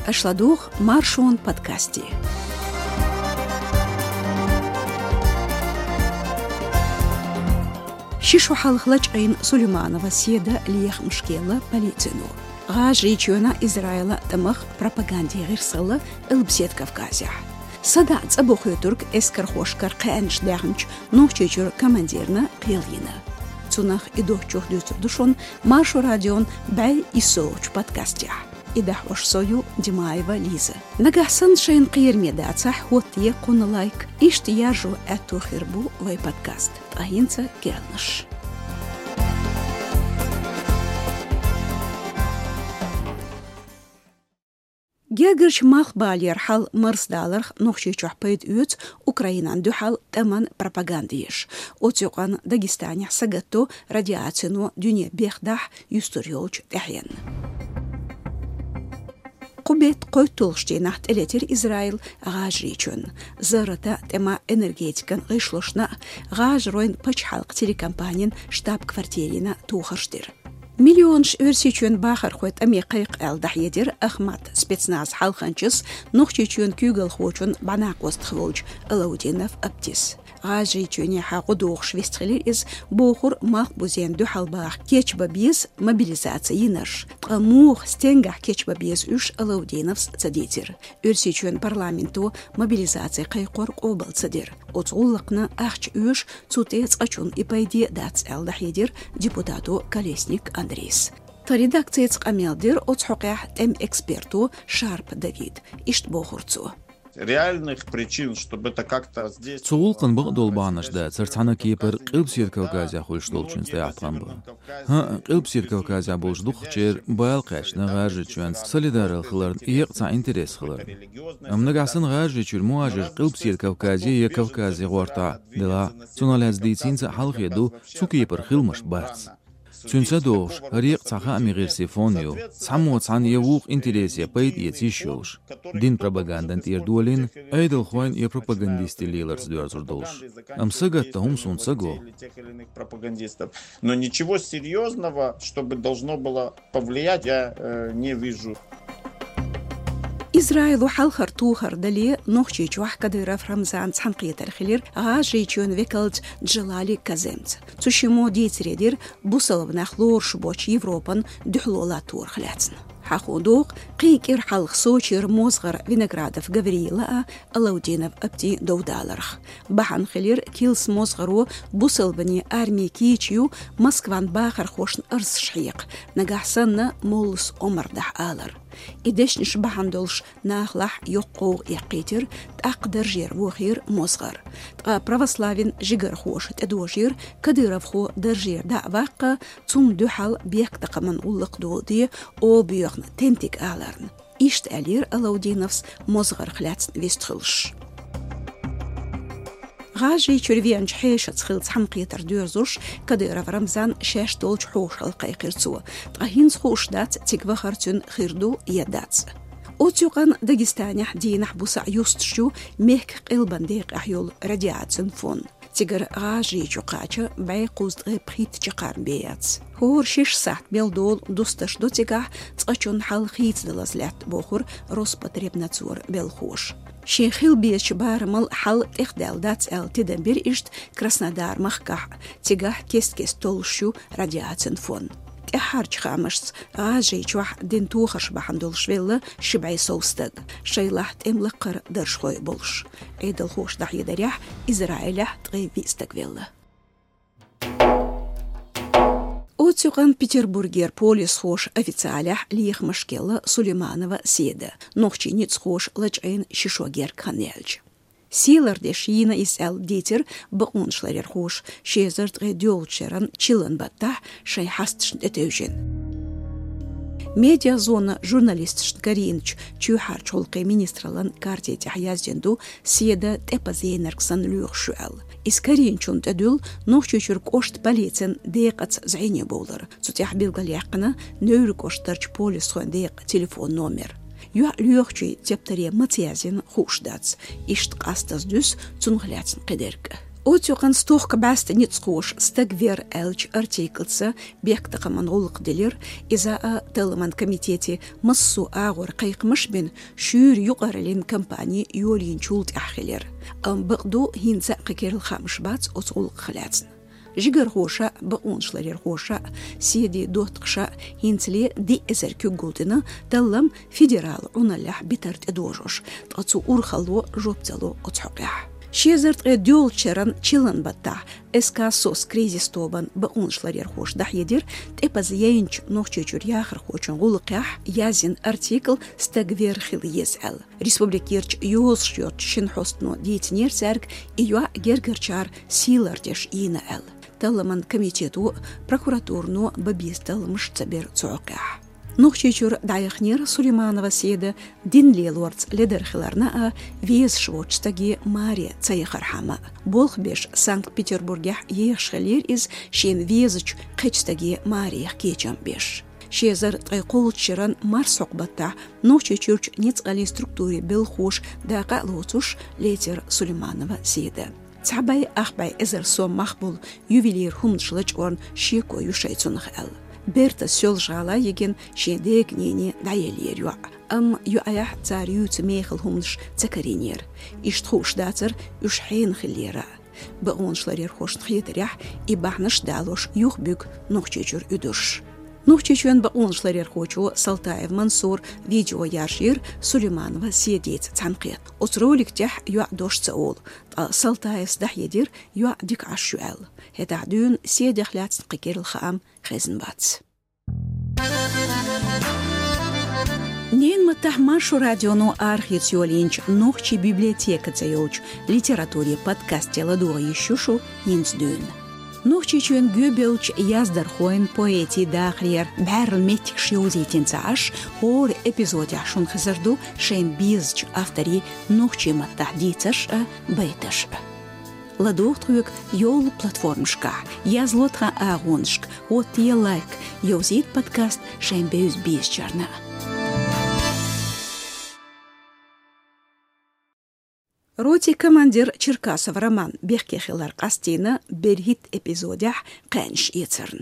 أشلادوخ مارشون بودكاستي. شيشو حلخلج عين سليمانова سيدا ليخ مشكلة بليتينو. غاج ريجيونا إسرائيل تمخ بروباغاندي غير صلة البسيد كافكازيح. صدعت أبو خيوترك إسكر خوشكر قانش داغنش نوشيجر كمانديرنا قيلينا. تونخ إدوه جوهدوت دوشون مارشو راديون باي إسوش بودكاستيح. إدح وش سويو ديمايفا ليزا. نجحسن شين قير ميداتسح وطيه قون لايك إشتياجو أتو خربو وي بودكاست. تاهينتا كيرنش. جاجرش ماخ بالير حال مرس دالر نوخشي چوحبيد اوت اوكراينان دو حال تمن بروباغانديش اوتيقان داغستاني ساغاتو радиацину دنيا بيخدح يستوريولج تحين قبيت قوتولشتي نحت الاتر إسرائيل غاجريچون زرتا تما энергетикан غيشلوشنا غاج روين پچ حلق телекомпаниян штаб квартирина тухарштир مليونش ورسيچون باخر خوت امي قيق الدح يدير اخمات спецназ حلقنچس نوخچيچون كيگل خوچون بناق وستخولج الودينف ابتيس غاجريچوني حقودوخ شويستخلير از بوخور ماخ بوزين دو حلباخ كيچ بابيز مобилизациянаш قموخ ستنگح كيچ بابيز уش الودينفس цадитер ورسيچون парламенту мобилизация قيقور قوبل цадир оцуллыкна ахч уш цутец ачун ипайди дац الدح يدير депутату Колесник Андрейс. Редакция Цкамелдир от Хокях тем эксперту Шарп Давид ишт бохурцу. Реальных причин, чтобы это как-то здесь... Цулкан багдол банашда, царцана кипер қилбсир Кавказия хуйштолчин стояптан ба. Қилбсир Кавказия болждух чер байл қашна ғажи чуан солидарил хыларын иеқца интерес хыларын. Амнагасын ғажи чур муажир қилбсир Кавказия Кавказия ғорта дела цуналаздийцинца халқ еду цукипер хилмаш барц. Цунца дош, риq цаха амигир сифонио, цаму цан евух интересия пайд ецишош. Дин пропагандан тирдуалин, айдл хвайн и пропагандисты лиларс дуарзурдош. Амсагатта хумсун цаго. Но ничего серьезного, чтобы должно было повлиять, я не вижу. إسرائيل حال خرطوخر دلي نوخشي جوح كديرة فرمزان تحنقية الخلير غاجيچون ويكالت جلالي كازمت تشيمو ديتريدير بوصل بناخلور شبوش يوروبان دحلولا تور خلاتن حاخودوق قيكير حلق سوشير موزغر فينغرادف غافريلا الودينف ابتي دودالرخ بحن خلير كيلس موزغرو بوصل بني ارمي كيچيو مسكوان باخر خوشن ارس شحيق نجحسن مولس عمر دح آلر إدش نشبحن دولش ناخلح يقو يقيتر تأقدر جير وخير مصغر تقا بروسلافين جيجر خوش تدوجير كديرف خو درجير دعواق تم دوحل بيك تقمن أولق دولدي أو بيغن تنتك آلرن إشت ألير ألودي نفس مصغر خلاتن ويستخلش غاجي تشرفيان حيشة تخيل تحمقية تردورزوش كديرة فرمزان شاش دولج حوش القيقيرتسو تغهينز خوش دات تكبخرتون خيردو يدات أوتيقان داغستاني حدين حبوسا يوستشو ميك قلبان ديق أحيول رادياتن فون تيجر غاجي جوقاتشا باي قوزد غيبخيت جقارن بيات هور شيش ساعت بيلدول دوستش دو تيجاح تقاشون حال خيت دلازلات بوخور روس بطريبنا تور بيلخوش شيخيل بيش بارمل حل إخدال دات تدبير إشت كراسنودار مخكح تيجاح كيس تولشو رادياتن فون تحارج خامشت غاجي جوح دين توخش بحندول شويلة شبعي سوستد شيلاح تملقر درشخوي بولش ايدل خوش دحي دريح إسرائيل تغيبي استقبيله أوتيقان بيتربورغير بوليس خوش официалях ليخ مشكلة سليمانова سيدا نوخشي نيц خوش لجعين شيشوغير كانيلج سيلر ديشينا إسأل ديتر بقون شلرير خوش شيزرت غيديول شران چيلن بطح شاي حستشن اتوجين ميديا زونا журналистшт Каринч чухар чолкы министрлан карте тяхязденду седа тепазейнерксан люхшуал. Из Каринчун тадул нохчучур кошт полицен деқац зайне болар. Цутях билгалякна нөйр коштарч полис хон деқ телефон номер. Юа люхчи тептаре матиязин хушдац. Ишт қастаз дүс цунғляцн қедергі. Отюқан стох кабаст ницкош стагвер элч артиклца бектака манголк делер иза телман комитете массу агор кайкмыш бен шүр юқаралин компания юлин чулт ахилер. Бгду хинца кекерл хамш бац оцулк хлацн. Жигер хоша бауншларер хоша сиди доткша хинцле ди эзер күгулдина таллам федерал уналлах битарт эдожош тацу урхало жопцало оцхоqah. Шезерт дёл черан чилан бата эскасос кризис тобан бауншларер хош дахедер тепаз яинч нохчечур яхр хочон гулqah язин артикл стагвер хил езел республикирч юзшёт шин хостно диетнер сарг июа гергерчар силардеш инал талман комитету прокуратурну бабистал мшцабер цоqah Нохчечур дайхнер Сулейманова седе динлелорц ледерхиларна вез швочтаги Мария цайхархама. Болхбеш Санкт-Петербурге ешхалер из шен везыч кечтаги Мария кечамбеш. Шезер тайқолчеран марсоқбата нохчечурч нецгали структуре белхош даqa лоцуш летер Сулейманова седе. Цабай ахбай эзер сом махбул ювелир хумшлыч орн шеко юшайцунх эл. Берта сёл жала еген шедек нене даелер юа. Юая цар ют мехл хумш цакаринер. Иштхуш дацер юшхейн хилера. Бауншларер хошн хитерях и бахнаш далош юхбюк нохчечур үдүш. Нохчечуен бауншларер хочу Салтаев Мансур видео яшир Сулейманова седет цанқет. Оцроликтях юа дошца ол. Салтаев сдахедир юа дик ашуэл. Это дюн седехляц қикерл хаам хезенбац. Нен матахмашу радиону архитсиолинч нохчи библиотека цеёч литературе подкасте ладуа ещушу нинсдюн. Нохчичуен гюбелч яздархоин поэти дахриер бәрл метик шиозитин цааш хор эпизоде шун хазарду шен бизч автори нохчи маттахдицаш бейташ. Ладохтрук йол платформшка язлотха агоншк отие лайк йозит подкаст шен беюз бизчарна. Роти командир Черкасов Роман Бехкехилар Кастина берхит эпизодях кэнш ецерн.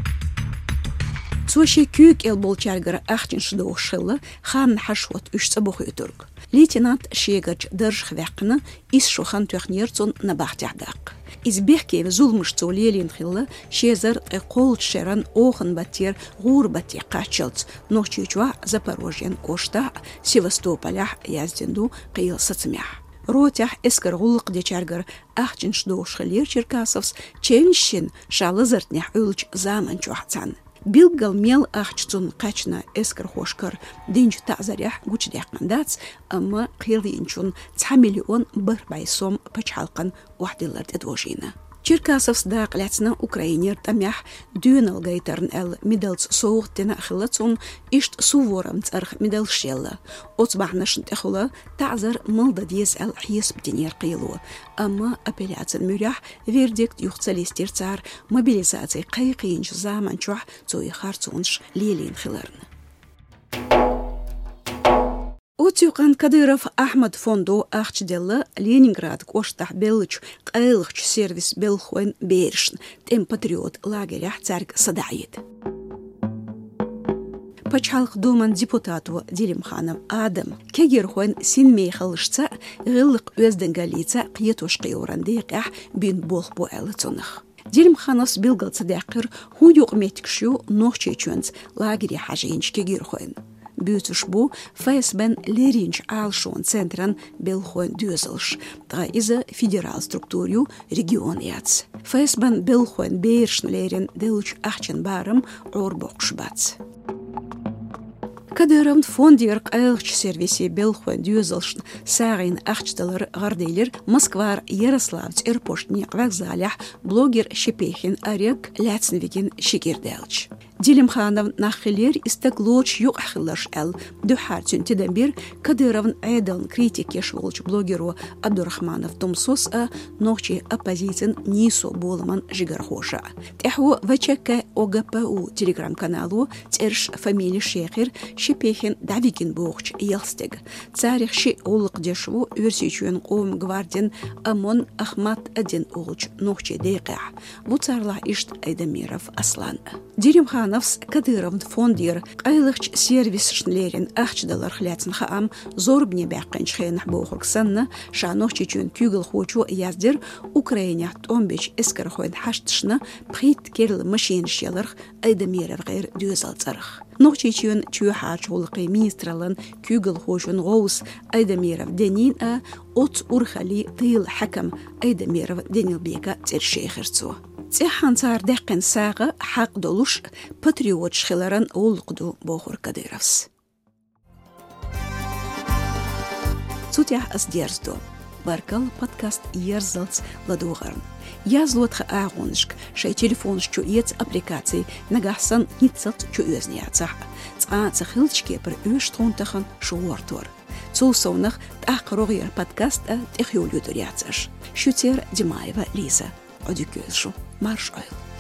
Цоши кюк элболчаргар ахтиншдо шылла хан хашвот үшцабух ютург. Лейтенант Шегач Държхвякна из шохан тухнерцон на бахтядак. Из Бехкев зулмышцо лелин хилла шезар қол шеран охан батер гур бати качалц нохчучва Запорожьян кошта Севастополях язденду қиыл сацмях. Ротях эскаргулық дечаргар ахчинш доушхалер Черкасовс ченшин шалызыртнях үлч заман чуахцан. Билгал мел ахчцун качна эскархошкар динч тазарях гучдях мандац, ама қилинчун 1 миллион байсом пачалқан ухдилард эдвожина. Черкасовс да кляцна Украинер тамях дюнал гайтерн эл медалц соугтена хилацун ишт суворам царх медал шелла. Оцбахнашн техула тазар мылда диез эл хиесптенер қилу. Ама апелляцин мюрях вердикт юхцалистер цар мобилизации қайқинч заман чуах цуи харцунш лилин хиларн. Отюкан Кадыров Ахмад фонду ахчделла Ленинград коштах белыч қайлыч сервис белхойн бершн тем патриот лагерях царг садает. Пачалх думан депутату Дилимханов Адам кегерхойн син мейхалышца ғылық өзденгалица қиетошқи орандиқях бин болх бо әліцонық. Дилимхановс билгалца дәқір хуюқ меткшу нохчечуэнц лагери хажинч кегерхойн. Бютуш бу фэсбен леринч алшон центран белхойн дюзелш, та иза федерал структурю регион яц. Фэсбен белхойн бейршн лерин делуч ахчен барам орбокш бац. Кадырам фондир қайлыч сервиси белхойн дюзелшн сағин ахчталар ғарделер Москвар Ярославц эрпоштни вокзалях блогер Шепехин Арек Ляцнвигин Шекерделч. Дилимханов нахилер истеглоч юг ахиллаш эл духарцун тедембир Кадыровн айдалн критик ешволч блогеру Абдурахманов Тумсос ночи оппозицин нисо болман жигархоша. Теху вачекке ОГПУ телеграм-каналу терш фамилия шехир шипехин давигин бохч елстег. Царих ши олық дешву версичуен қом гвардин Амон Ахмат один олч ночи дейqa. Бу царлах ишт Айдамиров Аслан. Дилимханов Кадыровн фондир айлыхч сервис шнлерин ахчдалар хляцн хаам зорбне баққанч хенах бохурксанна шанохчи чун күгл хочу яздир Украина 15 эскер хойд хаштшна прит керл машин шеларх Айдамиров гайр дюзалцарх. Нохчи чун чухач улқи министралан күгл хочун гоус Айдамиров денин от урхали тыл хакам Айдамиров денилбека тершехерцу. Цеханцар дақин саға хақ долуш патриот шхиларан олқду бохур Кадыровс. Цутях аздерздо. Баркал подкаст ерзалц ладугарн. Язлотха агоншк, шай телефоншчу ец аппликаций нагахсан ницалт чу өзняцах. Цахилчке пер үштронтахан шуортор. Цулсонах тақрогер подкаст техюлюдуряцаш. Шутер Димаева Лиза. Одикözшу. Марш ойл.